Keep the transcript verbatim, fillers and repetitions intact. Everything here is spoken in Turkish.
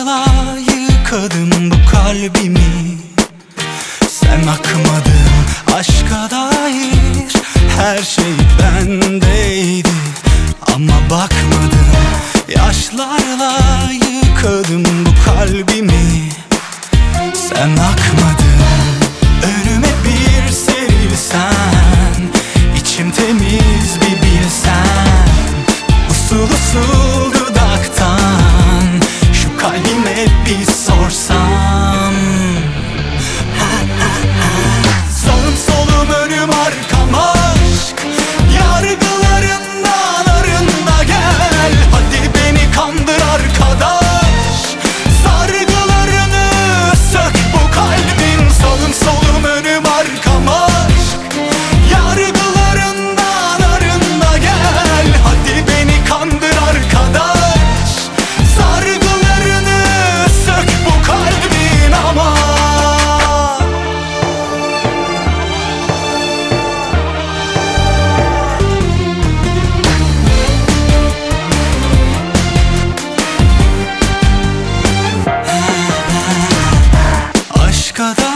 Yaşlarla yıkadım bu kalbimi. Sen akmadın, aşka dair her şey bendeydi ama bakmadım. Yaşlarla yıkadım bu kalbimi. Sen akmadın, önüme bir serilsen, içim temiz bir bilsen. Usul usul dudaktan şu kalbime bir sorsam. Sağım solum önüm arkam aşk, yargılarından arında gel. Hadi beni kandır arkadaş, sargılarını sök bu kalbin. Sağım solum önüm arkam aşk, yargılarından arında gel. Hadi beni kandır arkadaş, sargılarını sök bu kalbin ama. Aşka da